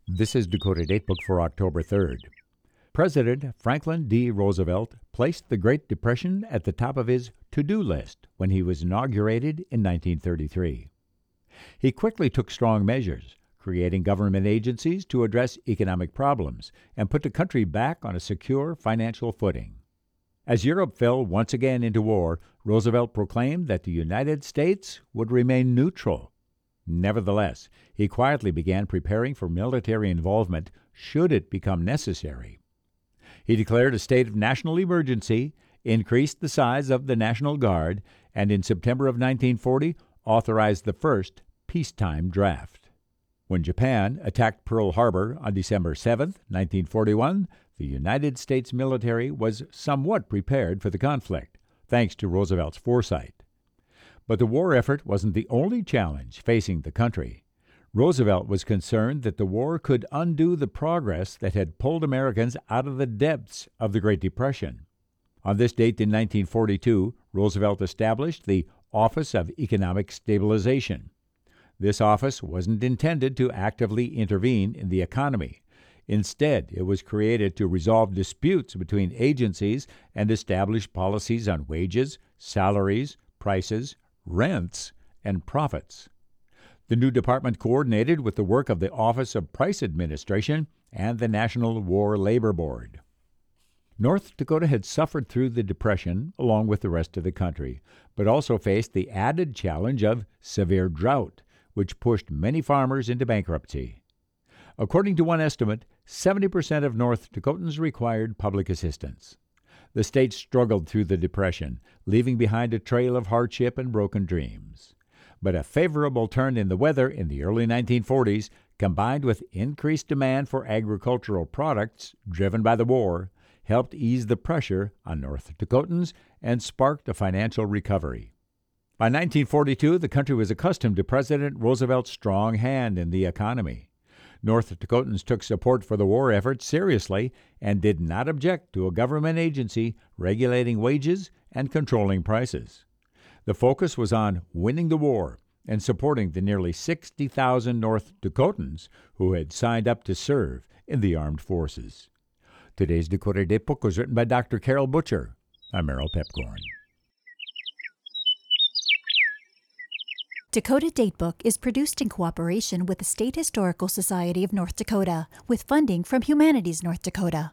This is Dakota Datebook for October 3rd. President Franklin D. Roosevelt placed the Great Depression at the top of his to-do list when he was inaugurated in 1933. He quickly took strong measures, creating government agencies to address economic problems and put the country back on a secure financial footing. As Europe fell once again into war, Roosevelt proclaimed that the United States would remain neutral. Nevertheless, he quietly began preparing for military involvement should it become necessary. He declared a state of national emergency, increased the size of the National Guard, and in September of 1940 authorized the first peacetime draft. When Japan attacked Pearl Harbor on December 7, 1941, the United States military was somewhat prepared for the conflict, thanks to Roosevelt's foresight. But the war effort wasn't the only challenge facing the country. Roosevelt was concerned that the war could undo the progress that had pulled Americans out of the depths of the Great Depression. On this date in 1942, Roosevelt established the Office of Economic Stabilization. This office wasn't intended to actively intervene in the economy. Instead, it was created to resolve disputes between agencies and establish policies on wages, salaries, prices, rents, and profits. The new department coordinated with the work of the Office of Price Administration and the National War Labor Board. North Dakota had suffered through the Depression along with the rest of the country, but also faced the added challenge of severe drought, which pushed many farmers into bankruptcy. According to one estimate, 70% of North Dakotans required public assistance. The state struggled through the Depression, leaving behind a trail of hardship and broken dreams. But a favorable turn in the weather in the early 1940s, combined with increased demand for agricultural products driven by the war, helped ease the pressure on North Dakotans and sparked a financial recovery. By 1942, the country was accustomed to President Roosevelt's strong hand in the economy. North Dakotans took support for the war effort seriously and did not object to a government agency regulating wages and controlling prices. The focus was on winning the war and supporting the nearly 60,000 North Dakotans who had signed up to serve in the armed forces. Today's Dakota Datebook was written by Dr. Carol Butcher. I'm Merrill Pepcorn. Dakota Datebook is produced in cooperation with the State Historical Society of North Dakota, with funding from Humanities North Dakota.